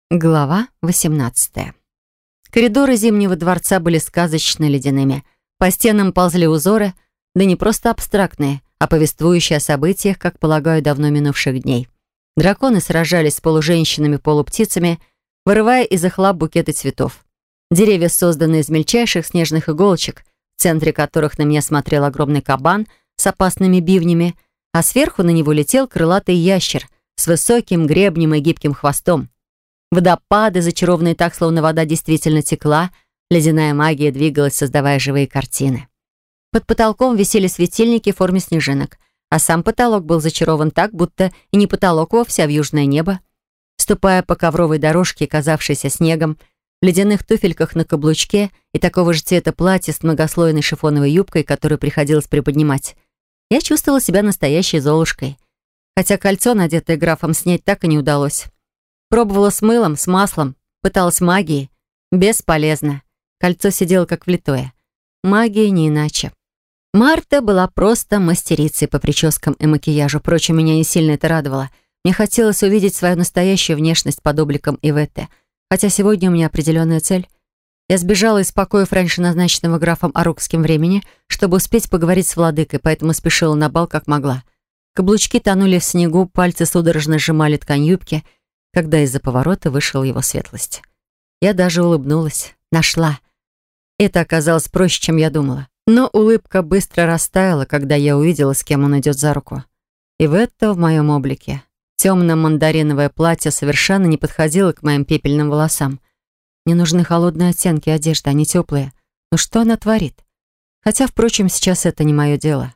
Глава 18. Коридоры Зимнего дворца были сказочно ледяными. По стенам ползли узоры, да не просто абстрактные, а повествующие о событиях, как полагаю, давно минувших дней. Драконы сражались с полуженщинами-полуптицами, вырывая из их лап букеты цветов. Деревья созданы из мельчайших снежных иголочек, в центре которых на меня смотрел огромный кабан с опасными бивнями, а сверху на него летел крылатый ящер с высоким гребнем и гибким хвостом. Водопады, зачарованные так, словно вода действительно текла, ледяная магия двигалась, создавая живые картины. Под потолком висели светильники в форме снежинок, а сам потолок был зачарован так, будто и не потолок вовсе, а в южное небо. Ступая по ковровой дорожке, казавшейся снегом, в ледяных туфельках на каблучке и такого же цвета платье с многослойной шифоновой юбкой, которую приходилось приподнимать, я чувствовала себя настоящей Золушкой. Хотя кольцо, надетое графом, снять так и не удалось. Пробовала с мылом, с маслом, пыталась магией. Бесполезно. Кольцо сидело как влитое. Магия не иначе. Марта была просто мастерицей по прическам и макияжу. Впрочем, меня не сильно это радовало. Мне хотелось увидеть свою настоящую внешность под обликом Иветты. Хотя сегодня у меня определенная цель. Я сбежала из покоев раньше назначенного графом Арукским времени, чтобы успеть поговорить с владыкой, поэтому спешила на бал как могла. Каблучки тонули в снегу, пальцы судорожно сжимали ткань юбки, когда из-за поворота вышел его светлость. Я даже улыбнулась. Нашла. Это оказалось проще, чем я думала. Но улыбка быстро растаяла, когда я увидела, с кем он идет за руку. Иветта в моем облике. Темно-мандариновое платье совершенно не подходило к моим пепельным волосам. Мне нужны холодные оттенки одежды, они теплые. Но что она творит? Хотя, впрочем, сейчас это не мое дело.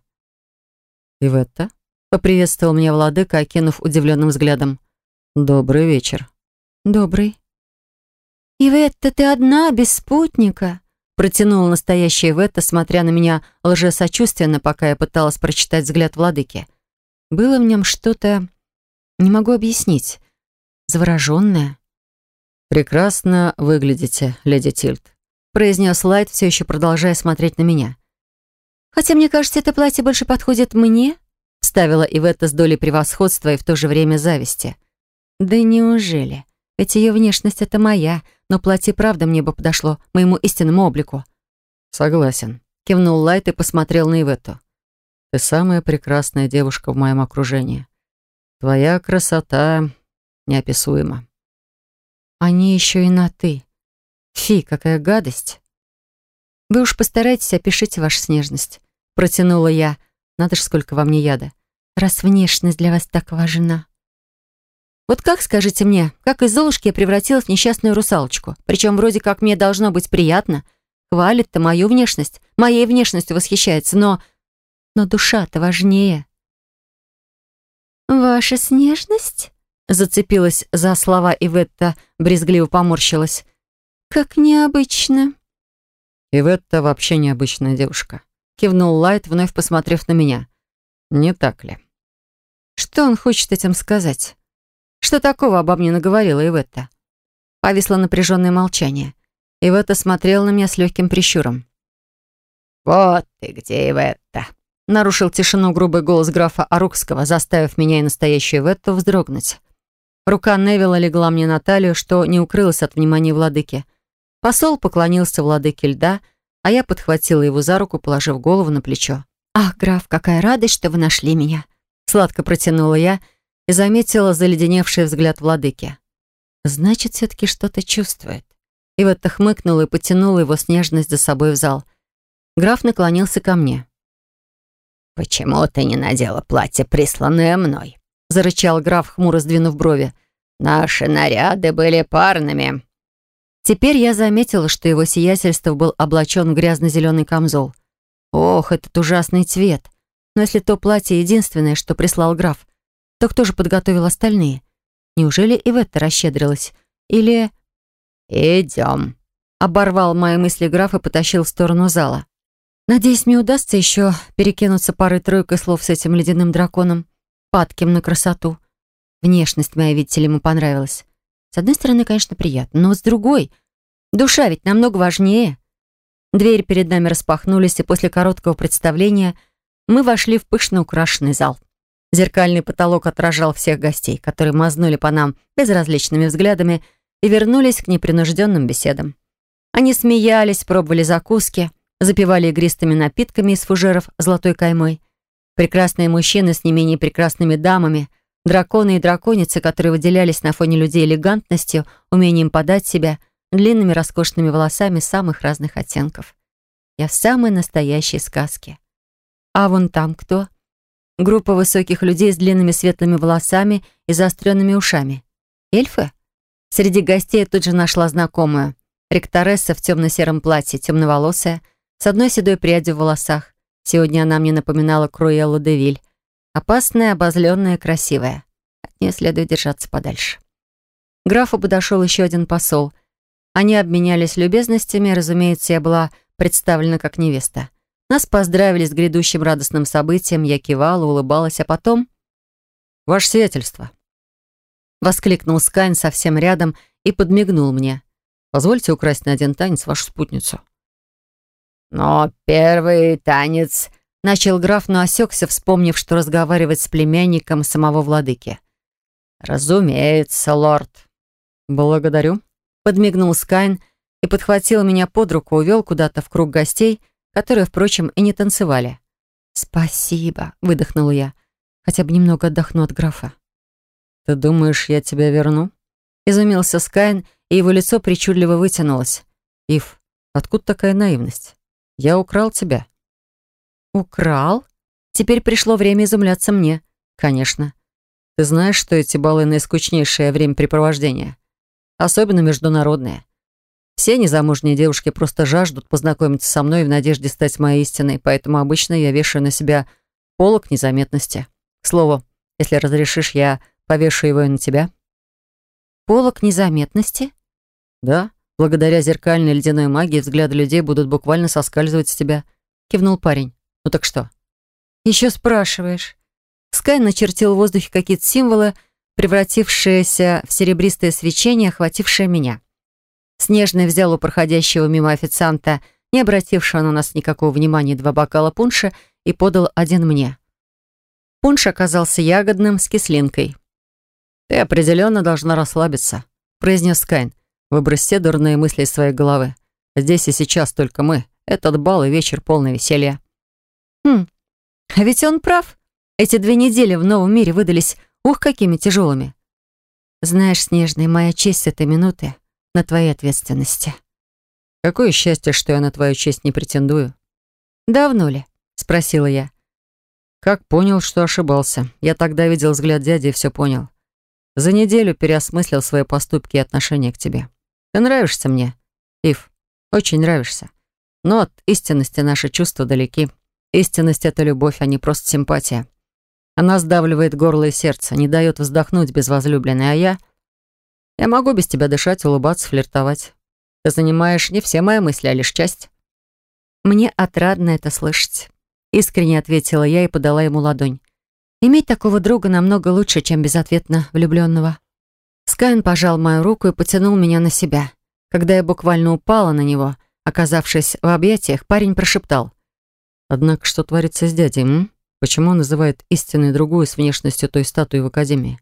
«Иветта?» — поприветствовал меня владыка, окинув удивленным взглядом. «Добрый вечер». «Добрый». «Иветта, ты одна, без спутника?» Протянула настоящая Иветта, смотря на меня лжесочувственно, пока я пыталась прочитать взгляд владыки. Было в нем что-то... Не могу объяснить. Завороженное. «Прекрасно выглядите, леди Тильд», произнес Лайт, все еще продолжая смотреть на меня. «Хотя, мне кажется, это платье больше подходит мне», вставила Иветта с долей превосходства и в то же время зависти. «Да неужели? Ведь ее внешность — это моя, но платье правда мне бы подошло, моему истинному облику». «Согласен», — кивнул Лайт и посмотрел на Иветту. «Ты самая прекрасная девушка в моем окружении. Твоя красота неописуема». «Они еще и на «ты». Фи, какая гадость!» «Вы уж постарайтесь, опишите вашу снежность», — протянула я. Надо ж, сколько во мне яда. «Раз внешность для вас так важна». Вот как, скажите мне, как из Золушки я превратилась в несчастную русалочку? Причем вроде как мне должно быть приятно. Хвалит-то мою внешность, моей внешностью восхищается, но душа-то важнее. «Ваша снежность?» Зацепилась за слова Иветта, брезгливо поморщилась. «Как необычно». «Иветта вообще необычная девушка», кивнул Лайт, вновь посмотрев на меня. «Не так ли?» Что он хочет этим сказать? Что такого обо мне наговорила Иветта? Повисло напряженное молчание. Иветта смотрела на меня с легким прищуром. «Вот ты где, Иветта!» Нарушил тишину грубый голос графа Арукского, заставив меня и настоящую Иветту вздрогнуть. Рука Невилла легла мне на талию, что не укрылось от внимания владыки. Посол поклонился владыке льда, а я подхватила его за руку, положив голову на плечо. «Ах, граф, какая радость, что вы нашли меня!» Сладко протянула я и заметила заледеневший взгляд владыки. «Значит, все-таки что-то чувствует». Иветта хмыкнула и потянула его с нежность за собой в зал. Граф наклонился ко мне. «Почему ты не надела платье, присланное мной?» Зарычал граф, хмуро сдвинув брови. «Наши наряды были парными». Теперь я заметила, что его сиятельство был облачен в грязно-зеленый камзол. Ох, этот ужасный цвет. Но если то платье единственное, что прислал граф, то кто же подготовил остальные? Неужели Иветта расщедрилась? Или... «Идем», — оборвал мои мысли граф и потащил в сторону зала. Надеюсь, мне удастся еще перекинуться парой-тройкой слов с этим ледяным драконом, падким на красоту. Внешность моя, видите ли, ему понравилась. С одной стороны, конечно, приятно, но с другой... Душа ведь намного важнее. Двери перед нами распахнулись, и после короткого представления мы вошли в пышно украшенный зал. Зеркальный потолок отражал всех гостей, которые мазнули по нам безразличными взглядами и вернулись к непринужденным беседам. Они смеялись, пробовали закуски, запивали игристыми напитками из фужеров золотой каймой. Прекрасные мужчины с не менее прекрасными дамами, драконы и драконицы, которые выделялись на фоне людей элегантностью, умением подать себя, длинными роскошными волосами самых разных оттенков. Я в самой настоящей сказке. А вон там кто? Группа высоких людей с длинными светлыми волосами и заостренными ушами. Эльфы? Среди гостей я тут же нашла знакомую. Ректоресса в темно-сером платье, темноволосая, с одной седой прядью в волосах. Сегодня она мне напоминала Круэллу де Виль. Опасная, обозленная, красивая. От нее следует держаться подальше. К графу подошел еще один посол. Они обменялись любезностями, разумеется, я была представлена как невеста. Нас поздравили с грядущим радостным событием, я кивала, улыбалась, а потом... «Ваше сиятельство!» Воскликнул Скайн совсем рядом и подмигнул мне. «Позвольте украсть на один танец вашу спутницу». «Но первый танец...» Начал граф, но осекся, вспомнив, что разговаривать с племянником самого владыки. «Разумеется, лорд». «Благодарю», — подмигнул Скайн и подхватил меня под руку, увел куда-то в круг гостей, которые, впрочем, и не танцевали. «Спасибо», — выдохнула я. «Хотя бы немного отдохну от графа». «Ты думаешь, я тебя верну?» — изумился Скайн, и его лицо причудливо вытянулось. «Ив, откуда такая наивность? Я украл тебя». «Украл?» Теперь пришло время изумляться мне. «Конечно. Ты знаешь, что эти балы — наискучнейшее времяпрепровождение? Особенно международные. Все незамужние девушки просто жаждут познакомиться со мной в надежде стать моей истиной, поэтому обычно я вешаю на себя полог незаметности. К слову, если разрешишь, я повешу его и на тебя». «Полог незаметности?» «Да, благодаря зеркальной ледяной магии взгляды людей будут буквально соскальзывать с тебя», — кивнул парень. «Ну так что?» «Еще спрашиваешь». Скай начертил в воздухе какие-то символы, превратившиеся в серебристое свечение, охватившее меня. Снежный взял у проходящего мимо официанта, не обратившего на нас никакого внимания, 2 бокала пунша и подал один мне. Пунш оказался ягодным, с кислинкой. «Ты определенно должна расслабиться», — произнес Скайн. «Выбрось все дурные мысли из своей головы. Здесь и сейчас только мы. Этот бал и вечер полный веселья». А ведь он прав. Эти 2 недели в новом мире выдались, какими тяжелыми. Знаешь, Снежный, моя честь с этой минуты на твоей ответственности. «Какое счастье, что я на твою честь не претендую». «Давно ли?» — спросила я. «Как понял, что ошибался. Я тогда видел взгляд дяди и все понял. За неделю переосмыслил свои поступки и отношения к тебе. Ты нравишься мне, Ив, очень нравишься. Но от истинности наши чувства далеки. Истинность — это любовь, а не просто симпатия. Она сдавливает горло и сердце, не дает вздохнуть без возлюбленной, а я могу без тебя дышать, улыбаться, флиртовать. Ты занимаешь не все мои мысли, а лишь часть». «Мне отрадно это слышать», — искренне ответила я и подала ему ладонь. «Иметь такого друга намного лучше, чем безответно влюбленного». Скайн пожал мою руку и потянул меня на себя. Когда я буквально упала на него, оказавшись в объятиях, парень прошептал: «Однако что творится с дядей, Почему он называет истинной другую с внешностью той статуи в академии?»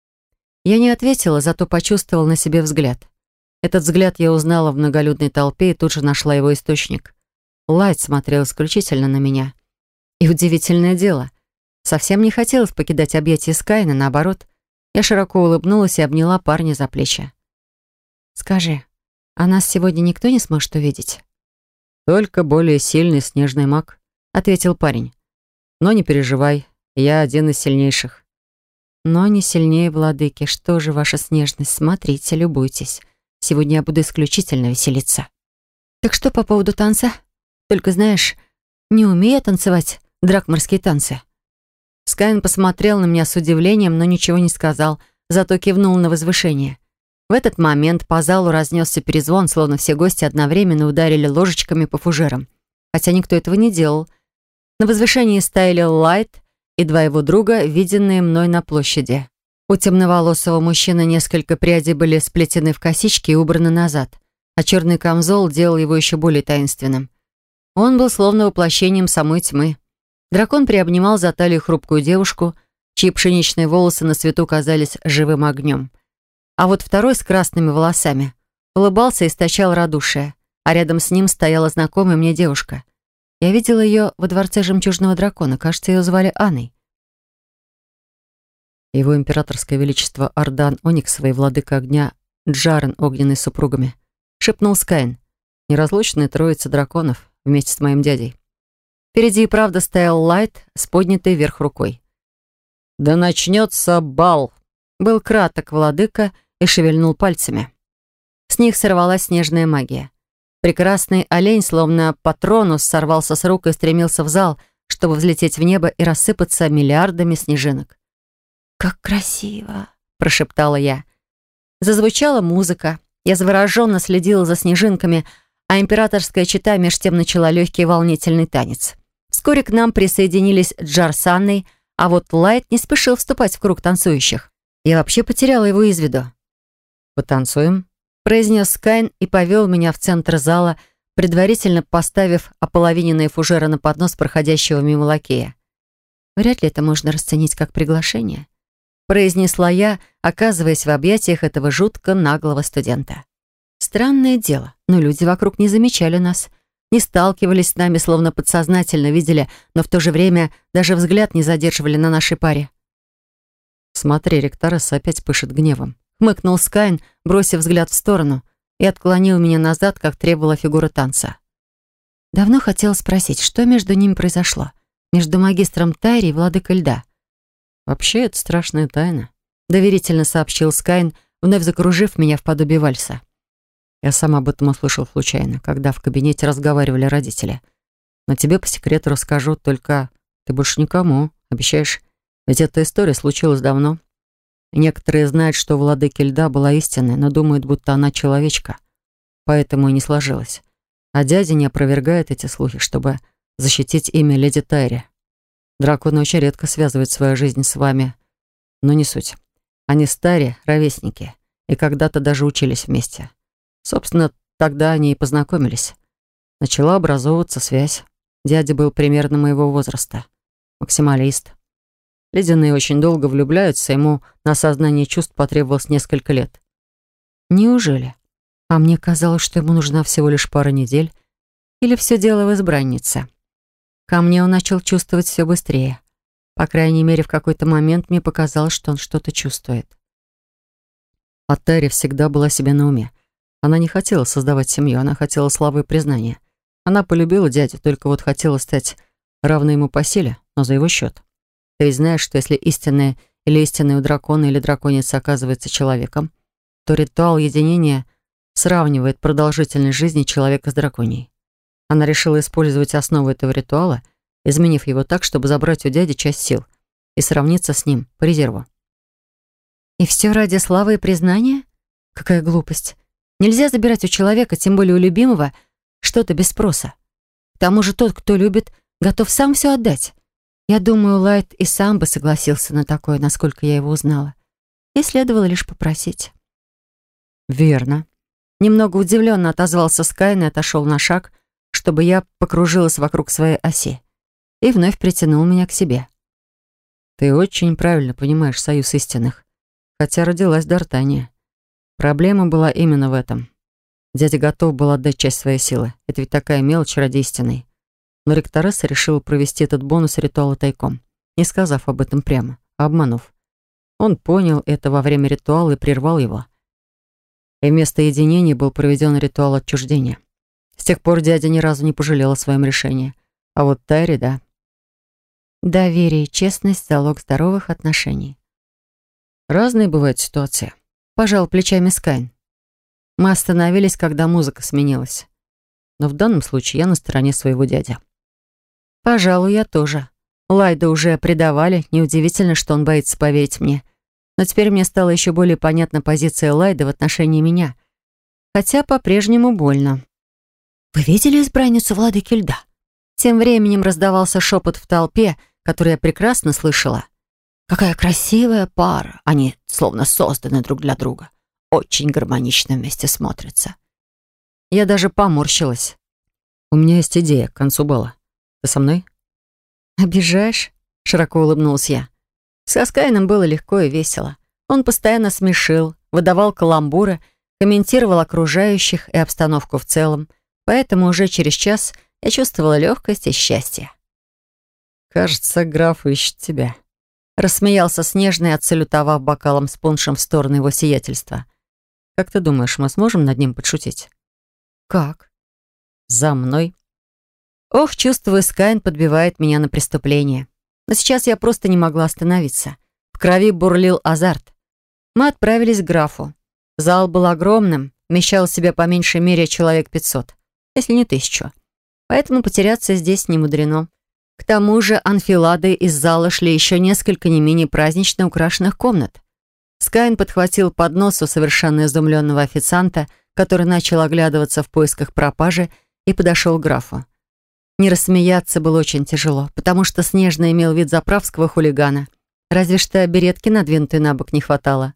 Я не ответила, зато почувствовала на себе взгляд. Этот взгляд я узнала в многолюдной толпе и тут же нашла его источник. Лайт смотрел исключительно на меня. И удивительное дело, совсем не хотелось покидать объятия Скайна, наоборот. Я широко улыбнулась и обняла парня за плечи. «Скажи, а нас сегодня никто не сможет увидеть?» «Только более сильный снежный маг», — ответил парень. «Но не переживай, я один из сильнейших». «Но не сильнее владыки. Что же ваша снежность? Смотрите, любуйтесь. Сегодня я буду исключительно веселиться». «Так что по поводу танца? Только знаешь, не умею танцевать дракмарские танцы». Скайн посмотрел на меня с удивлением, но ничего не сказал, зато кивнул на возвышение. В этот момент по залу разнесся перезвон, словно все гости одновременно ударили ложечками по фужерам. Хотя никто этого не делал. На возвышении стояли Лайт и 2 его друга, виденные мной на площади. У темноволосого мужчины несколько прядей были сплетены в косички и убраны назад, а черный камзол делал его еще более таинственным. Он был словно воплощением самой тьмы. Дракон приобнимал за талию хрупкую девушку, чьи пшеничные волосы на свету казались живым огнем. А вот второй с красными волосами улыбался и источал радушие, а рядом с ним стояла знакомая мне девушка. Я видела ее во дворце Жемчужного дракона. Кажется, ее звали Анной. Его императорское величество Ардан Ониксовый, владыка огня Джарен огненный с супругами, шепнул Скайн. Неразлучная троица драконов вместе с моим дядей. Впереди и правда стоял Лайт с поднятой вверх рукой. «Да начнется бал!» Был краток владыка и шевельнул пальцами. С них сорвалась снежная магия. Прекрасный олень, словно патронус, сорвался с рук и стремился в зал, чтобы взлететь в небо и рассыпаться миллиардами снежинок. «Как красиво!» — прошептала я. Зазвучала музыка. Я завороженно следила за снежинками, а императорская чета меж тем начала легкий волнительный танец. Вскоре к нам присоединились Джар с Анной, а вот Лайт не спешил вступать в круг танцующих. Я вообще потеряла его из виду. «Потанцуем?» — произнес Скайн и повел меня в центр зала, предварительно поставив ополовиненные фужеры на поднос проходящего мимо лакея. «Вряд ли это можно расценить как приглашение», — произнесла я, оказываясь в объятиях этого жутко наглого студента. Странное дело, но люди вокруг не замечали нас, не сталкивались с нами, словно подсознательно видели, но в то же время даже взгляд не задерживали на нашей паре. «Смотри, ректоресса опять пышет гневом», — хмыкнул Скайн, бросив взгляд в сторону, и отклонил меня назад, как требовала фигура танца. Давно хотела спросить, что между ними произошло? Между магистром Тайри и владыкой льда. «Вообще, это страшная тайна», — доверительно сообщил Скайн, вновь закружив меня в подобие вальса. Я сам об этом услышал случайно, когда в кабинете разговаривали родители. Но тебе по секрету расскажу, только ты больше никому, обещаешь? Ведь эта история случилась давно. И некоторые знают, что у владыки льда была истинная, но думают, будто она человечка. Поэтому и не сложилось. А дядя не опровергает эти слухи, чтобы защитить имя леди Тайри. Драконы очень редко связывают свою жизнь с вами. Но не суть. Они с Тайри ровесники и когда-то даже учились вместе. Собственно, тогда они и познакомились. Начала образовываться связь. Дядя был примерно моего возраста. Максималист. Ледяные очень долго влюбляются, ему на осознание чувств потребовалось несколько лет. Неужели? А мне казалось, что ему нужна всего лишь пара недель. Или все дело в избраннице. Ко мне он начал чувствовать все быстрее. По крайней мере, в какой-то момент мне показалось, что он что-то чувствует. А Тайри всегда была себе на уме. Она не хотела создавать семью, она хотела славы и признания. Она полюбила дядю, только вот хотела стать равной ему по силе, но за его счет. Ты ведь знаешь, что если истинная или истинный у дракона или драконицы оказывается человеком, то ритуал единения сравнивает продолжительность жизни человека с драконьей. Она решила использовать основу этого ритуала, изменив его так, чтобы забрать у дяди часть сил и сравниться с ним по резерву. И все ради славы и признания? Какая глупость. Нельзя забирать у человека, тем более у любимого, что-то без спроса. К тому же тот, кто любит, готов сам все отдать. Я думаю, Лайт и сам бы согласился на такое, насколько я его узнала. И следовало лишь попросить. Верно. Немного удивленно отозвался Скайн и отошел на шаг, чтобы я покружилась вокруг своей оси. И вновь притянул меня к себе. Ты очень правильно понимаешь союз истинных. Хотя родилась Д'Артания. Проблема была именно в этом. Дядя готов был отдать часть своей силы. Это ведь такая мелочь ради истины. Но ректоресса решила провести этот бонус ритуала тайком, не сказав об этом прямо, а обманув. Он понял это во время ритуала и прервал его. И вместо единения был проведен ритуал отчуждения. С тех пор дядя ни разу не пожалел о своем решении. А вот Тайри, да. Доверие и честность — залог здоровых отношений. Разные бывают ситуации. Пожал плечами Скайн. Мы остановились, когда музыка сменилась. Но в данном случае я на стороне своего дяди. Пожалуй, я тоже. Лайда уже предавали, неудивительно, что он боится поверить мне. Но теперь мне стала еще более понятна позиция Лайда в отношении меня. Хотя по-прежнему больно. «Вы видели избранницу владыки льда?» Тем временем раздавался шепот в толпе, который я прекрасно слышала. «Какая красивая пара! Они словно созданы друг для друга. Очень гармонично вместе смотрятся». Я даже поморщилась. У меня есть идея к концу бала. Ты со мной? «Обижаешь?» — широко улыбнулась я. Со Скайном было легко и весело. Он постоянно смешил, выдавал каламбуры, комментировал окружающих и обстановку в целом, поэтому уже через час я чувствовала легкость и счастье. «Кажется, граф ищет тебя», — рассмеялся Снежный, отсалютовав бокалом с пуншем в сторону его сиятельства. «Как ты думаешь, мы сможем над ним подшутить?» «Как?» «За мной». Ох, чувствую, Скайн подбивает меня на преступление. Но сейчас я просто не могла остановиться. В крови бурлил азарт. Мы отправились к графу. Зал был огромным, вмещал в себя по меньшей мере человек 500, если не 1000. Поэтому потеряться здесь не мудрено. К тому же анфиладой из зала шли еще несколько не менее празднично украшенных комнат. Скайн подхватил поднос у совершенно изумленного официанта, который начал оглядываться в поисках пропажи, и подошел к графу. Не рассмеяться было очень тяжело, потому что Снежный имел вид заправского хулигана. Разве что беретки, надвинутой на бок, не хватало.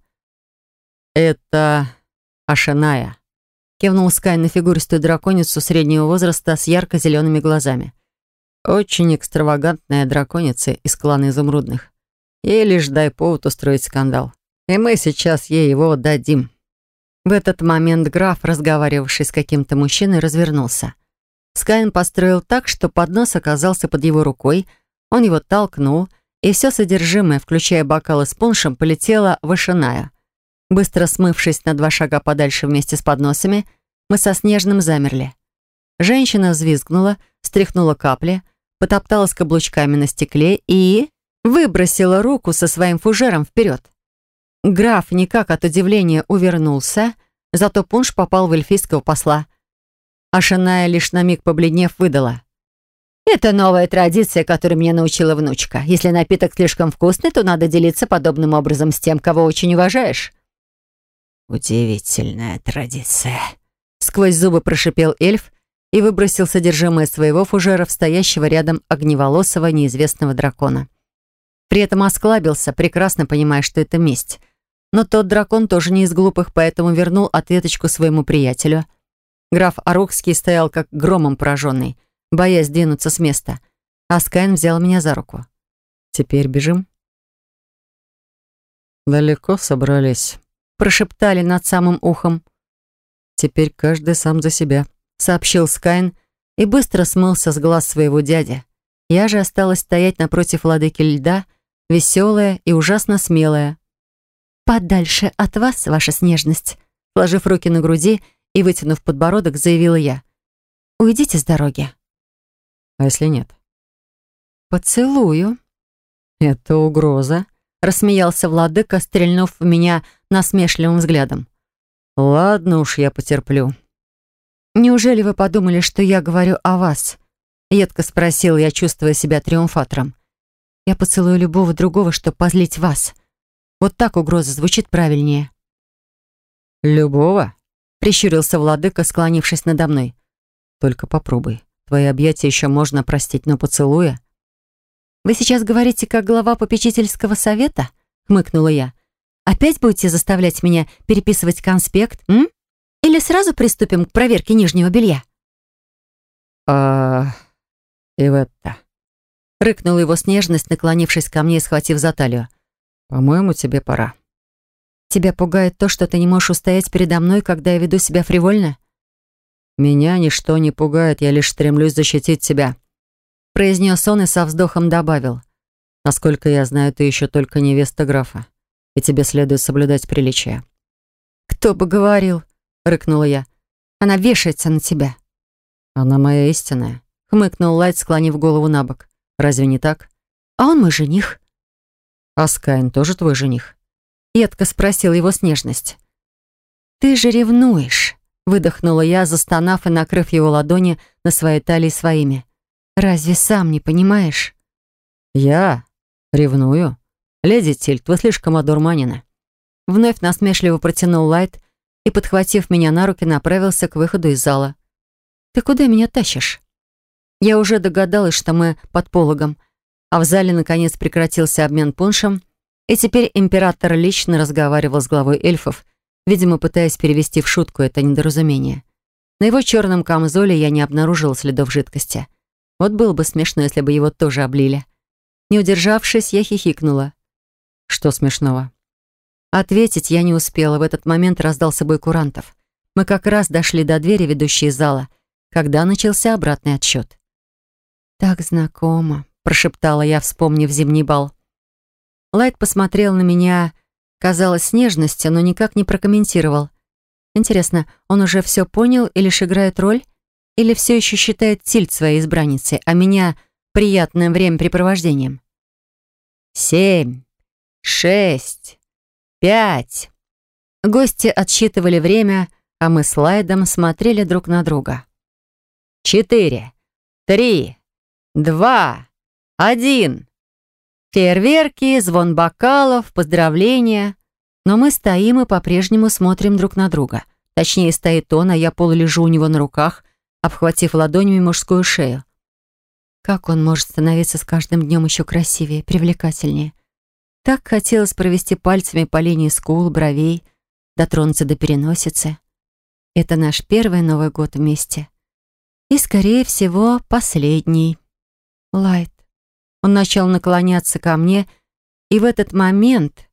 «Это Ашаная», — кивнул Скайн на фигуристую драконицу среднего возраста с ярко-зелеными глазами. «Очень экстравагантная драконица из клана Изумрудных. Ей лишь дай повод устроить скандал. И мы сейчас ей его дадим». В этот момент граф, разговаривавший с каким-то мужчиной, развернулся. Скайн построил так, что поднос оказался под его рукой, он его толкнул, и все содержимое, включая бокалы с пуншем, полетело в Ашаная. Быстро смывшись на 2 шага подальше вместе с подносами, мы со Снежным замерли. Женщина взвизгнула, стряхнула капли, потопталась каблучками на стекле и выбросила руку со своим фужером вперед. Граф никак от удивления увернулся, зато пунш попал в эльфийского посла. Ашаная, лишь на миг побледнев, выдала: «Это новая традиция, которой меня научила внучка. Если напиток слишком вкусный, то надо делиться подобным образом с тем, кого очень уважаешь». «Удивительная традиция», — сквозь зубы прошипел эльф и выбросил содержимое своего фужера в стоящего рядом огневолосого неизвестного дракона. При этом осклабился, прекрасно понимая, что это месть. Но тот дракон тоже не из глупых, поэтому вернул ответочку своему приятелю. Граф Арухский стоял как громом пораженный, боясь двинуться с места. А Скайн взял меня за руку. «Теперь бежим?» «Далеко собрались», — прошептали над самым ухом. «Теперь каждый сам за себя», — сообщил Скайн и быстро смылся с глаз своего дяди. Я же осталась стоять напротив владыки льда, веселая и ужасно смелая. «Подальше от вас, ваша снежность», — сложив руки на груди и вытянув подбородок, заявила я. «Уйдите с дороги». «А если нет?» «Поцелую». «Это угроза», — рассмеялся владыка, стрельнув в меня насмешливым взглядом. «Ладно уж, я потерплю». «Неужели вы подумали, что я говорю о вас?» — едко спросил я, чувствуя себя триумфатором. «Я поцелую любого другого, чтобы позлить вас. Вот так угроза звучит правильнее». «Любого?» — прищурился владыка, склонившись надо мной. «Только попробуй. Твои объятия еще можно простить, но поцелуя...» «Вы сейчас говорите, как глава попечительского совета?» — хмыкнула я. «Опять будете заставлять меня переписывать конспект, м? Или сразу приступим к проверке нижнего белья?» Иветта», — рыкнула его снежность, наклонившись ко мне и схватив за талию. «По-моему, тебе пора». «Тебя пугает то, что ты не можешь устоять передо мной, когда я веду себя фривольно?» «Меня ничто не пугает, я лишь стремлюсь защитить тебя», — произнес он и со вздохом добавил. «Насколько я знаю, ты еще только невеста графа, и тебе следует соблюдать приличия». «Кто бы говорил?» — рыкнула я. «Она вешается на тебя». «Она моя истинная», — хмыкнул Лайт, склонив голову на бок. «Разве не так?» «А он мой жених». «А Скайн тоже твой жених?» — едко спросил его снежность. «Ты же ревнуешь», — выдохнула я, застонав и накрыв его ладони на своей талии своими. «Разве сам не понимаешь?» «Я ревную? Леди Тильт, вы слишком одурманены». Вновь насмешливо протянул Лайт и, подхватив меня на руки, направился к выходу из зала. «Ты куда меня тащишь?» Я уже догадалась, что мы под пологом, а в зале наконец прекратился обмен пуншем, и теперь император лично разговаривал с главой эльфов, видимо, пытаясь перевести в шутку это недоразумение. На его черном камзоле я не обнаружила следов жидкости. Вот было бы смешно, если бы его тоже облили. Не удержавшись, я хихикнула. «Что смешного?» Ответить я не успела. В этот момент раздался бой курантов. Мы как раз дошли до двери, ведущей из зала, когда начался обратный отсчет. «Так знакомо», — прошептала я, вспомнив зимний бал. Лайт посмотрел на меня, казалось, с нежностью, но никак не прокомментировал. Интересно, он уже все понял и лишь играет роль? Или все еще считает Тильд своей избранницей, а меня приятным времяпрепровождением? 7, 6, 5. Гости отсчитывали время, а мы с Лайдом смотрели друг на друга. 4, 3, 2, 1. Фейерверки, звон бокалов, поздравления. Но мы стоим и по-прежнему смотрим друг на друга. Точнее, стоит он, а я полулежу у него на руках, обхватив ладонями мужскую шею. Как он может становиться с каждым днем еще красивее, привлекательнее? Так хотелось провести пальцами по линии скул, бровей, дотронуться до переносицы. Это наш первый Новый год вместе. И, скорее всего, последний. Лайт. Он начал наклоняться ко мне, и в этот момент...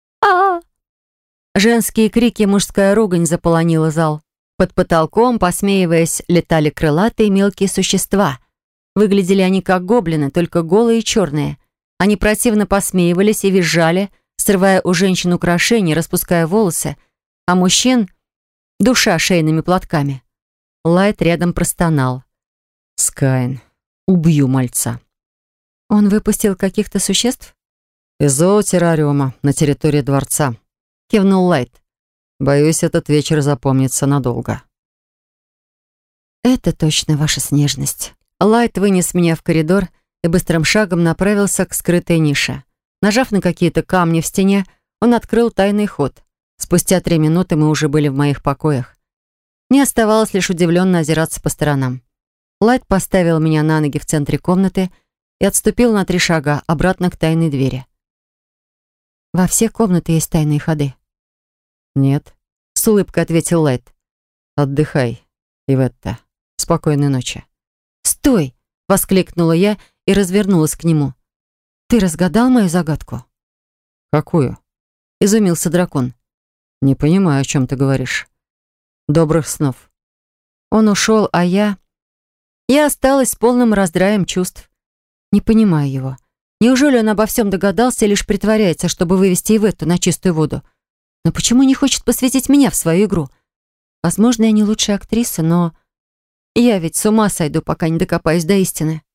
Женские крики и мужская ругань заполонила зал. Под потолком, посмеиваясь, летали крылатые мелкие существа. Выглядели они как гоблины, только голые и черные. Они противно посмеивались и визжали, срывая у женщин украшения, распуская волосы, а мужчин — душа шейными платками. Лайт рядом простонал. «Скайн, убью мальца». Он выпустил каких-то существ? «Из зоотеррариума на территории дворца», — кивнул Лайт. «Боюсь, этот вечер запомнится надолго». «Это точно ваша снежность». Лайт вынес меня в коридор и быстрым шагом направился к скрытой нише. Нажав на какие-то камни в стене, он открыл тайный ход. Спустя 3 минуты мы уже были в моих покоях. Мне оставалось лишь удивленно озираться по сторонам. Лайт поставил меня на ноги в центре комнаты и отступил на 3 шага обратно к тайной двери. «Во всех комнатах есть тайные ходы?» «Нет», — с улыбкой ответил Лайт. «Отдыхай, Иветта. Спокойной ночи». «Стой!» — воскликнула я и развернулась к нему. «Ты разгадал мою загадку?» «Какую?» — изумился дракон. «Не понимаю, о чем ты говоришь. Добрых снов». Он ушел, а я осталась с полным раздраем чувств. Не понимаю его. Неужели он обо всем догадался и лишь притворяется, чтобы вывести Иветту на чистую воду? Но почему не хочет посвятить меня в свою игру? Возможно, я не лучшая актриса, но... Я ведь с ума сойду, пока не докопаюсь до истины.